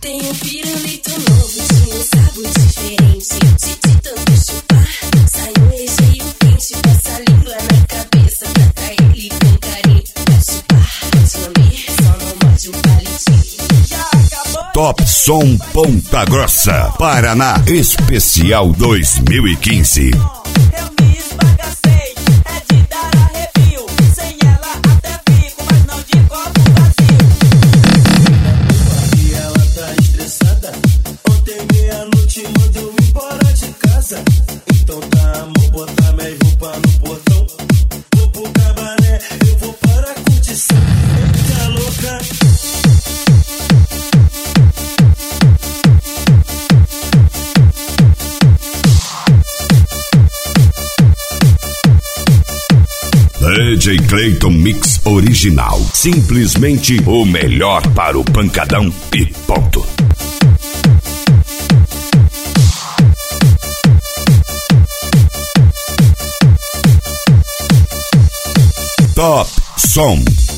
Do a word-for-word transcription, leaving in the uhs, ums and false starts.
Tem um pirulito novo, tinha um sabor diferente. De, de tanto chupar, sai um recheio quente. Passa a língua na cabeça, trata ele com carinho. Pode chupar, pode lamber, só não morde o palitinho. Já acabou? Top Som Ponta Grossa, Paraná Especial dois mil e quinze. Eu me esbagacei, é de dar arrepio. Sem ela até fico, mas não de copo vazio. E ela tá estressada. Ontem meia-noite mandou me embora de casa. Então tá, amor, botar minha roupa no portão. Vou pro cabaré, eu vou para a curtição. Tá louca? D J Clayton Mix Original. Simplesmente o melhor para o pancadão e ponto. Top Som.